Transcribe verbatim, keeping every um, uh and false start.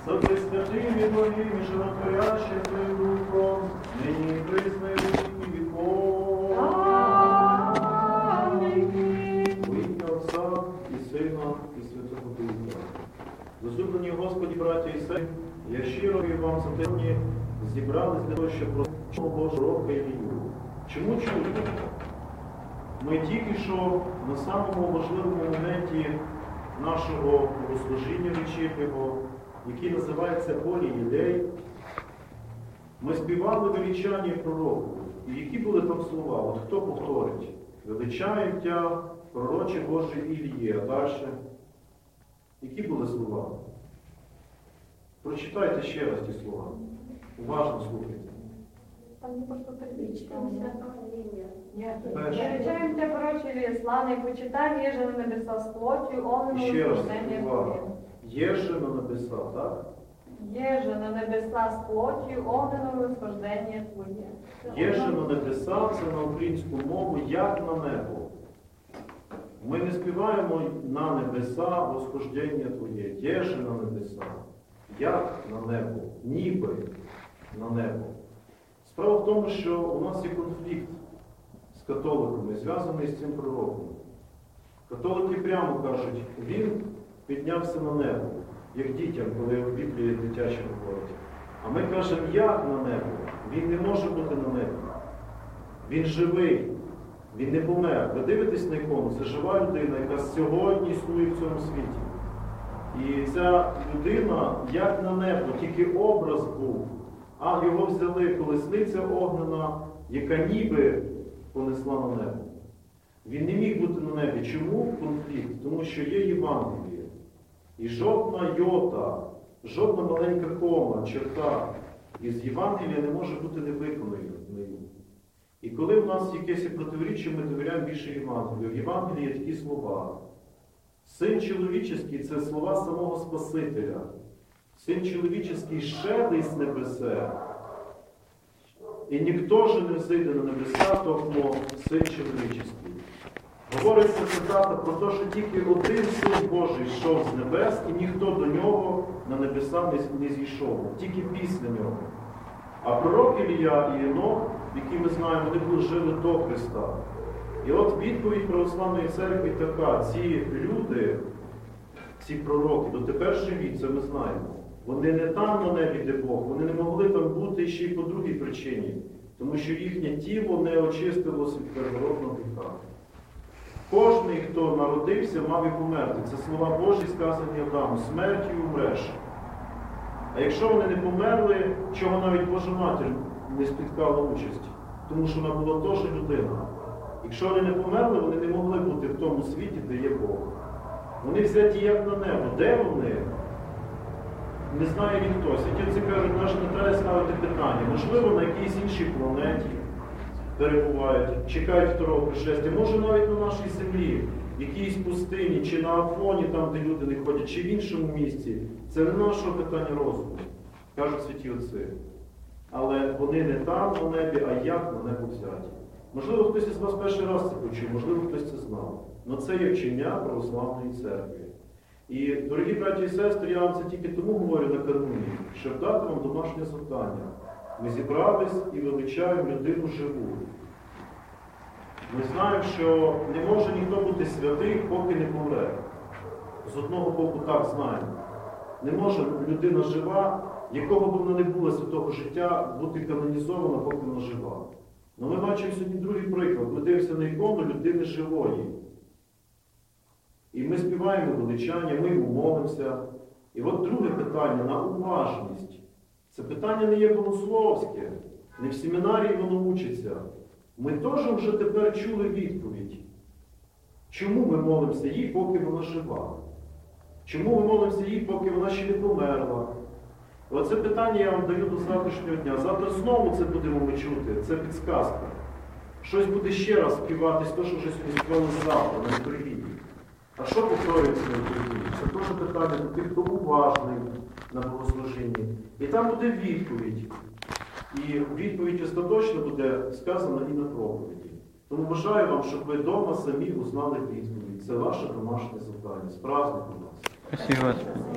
За пресвятими Твоїм і животворящим Твоїм Духом, нині і присно і во віки віков. Амінь. Во ім'я Отця і Сина, і Святого Духа. Возлюблені Господі, браття і сестри, я щиро дякую вам за те, що сьогодні зібрались для того, щоб просити Божого рока і віру. Чому чудо? Ми тільки що на самому важливому моменті нашого богослужіння вечірнього, який називається «Полі ідей», ми співали величання пророку. І які були там слова? От хто повторить? Величаємо тя, пророче Боже Іліє. А далі? Які були слова? Прочитайте ще раз ті слова. Уважно слухайте. Там не просто передичка. Перше. Величаем тебя, прочили, славный почитай, еже на небеса с плотью, он Ще раз, восхождение увага. Твое. Є же на небеса, так? Еже на небеса с плотью, он восхождение Твое. Є же на небеса, це на українську мову, як на небо. Ми не співаємо на небеса восхождення Твоє. Є же на небеса, як на небо, ніби на небо. Справа в тому, що у нас є конфлікт з католиками, зв'язаний з цим пророком. Католики прямо кажуть, він піднявся на небо, як дітям, коли в Біблії дитячі говорять. А ми кажемо, як на небо? Він не може бути на небі. Він живий, він не помер. Ви дивитесь на ікону, це жива людина, яка сьогодні існує в цьому світі. І ця людина, як на небо, тільки образ був. А його взяли колесниця огнена, яка ніби понесла на небо. Він не міг бути на небі. Чому конфлікт? Тому що є Євангеліє. І жодна йота, жодна маленька кома, черта із Євангелія не може бути невиконаною. І коли в нас якесь протиріччя, ми довіряємо більше Євангелію. В Євангелії є такі слова. Син чоловічий – це слова самого Спасителя. Син чоловічий ще з небесе. І ніхто же не зійде на небеса, тому Син чоловічий. Говориться цитата про те, що тільки один Син Божий йшов з небес, і ніхто до нього на небеса не зійшов, тільки після нього. А пророк Ілія і Енох, які ми знаємо, вони були жили до Христа. І от відповідь Православної церкви така: ці люди, ці пророки, дотеперший вік, це ми знаємо, вони не там на небі, де Бог, вони не могли там бути ще й по другій причині, тому що їхнє тіло не очистилося від первородного гріха. Кожний, хто народився, мав і померти. Це слова Божі, сказані Адаму: смертю умреш. А якщо вони не померли, чого навіть Божа Матір не спіткала участь, тому що вона була теж людина. Якщо вони не померли, вони не могли бути в тому світі, де є Бог. Вони взяті як на небо. Де вони? Не знає ніхто. Святівці кажуть, навіть не треба ставити питання. Можливо, на якійсь іншій планеті перебувають, чекають второго пришестя. Може, навіть на нашій землі, в якійсь пустині, чи на Афоні, там, де люди не ходять, чи в іншому місці. Це не наше питання розуму, кажуть святі отці. Але вони не там на небі, а як на небо взяті. Можливо, хтось із вас перший раз це почув, можливо, хтось це знав. Але це є вчення Православної церкви. І, дорогі браті і сестри, я вам це тільки тому говорю на кануні, щоб дати вам домашнє завдання. Ми зібрались і величаємо людину живу. Ми знаємо, що не може ніхто бути святий, поки не помре. З одного боку так знаємо. Не може людина жива, якого б вона не була святого життя, бути канонізована, поки вона жива. Але ми бачимо сьогодні другий приклад. Ми дивимося на ікону людини живої. І ми співаємо величання, ми йому молимося. І от друге питання на уважність. Це питання не є богословське, не в семінарії воно учиться. Ми теж вже тепер чули відповідь. Чому ми молимося їй, поки вона жива? Чому ми молимося їй, поки вона ще не померла? Оце питання я вам даю до завтрашнього дня. Завтра знову це будемо ми чути, це підсказка. Щось буде ще раз співатись, то, що вже сьогодні співали завтра, на літургії. А що повторюється на літургії? Це теж питання до тих, хто уважний на богослужінні. І там буде відповідь. І відповідь остаточно буде сказана і на проповіді. Тому бажаю вам, щоб ви вдома самі узнали відповідь. Це ваше домашнє завдання. З праздником вас. Спасибо.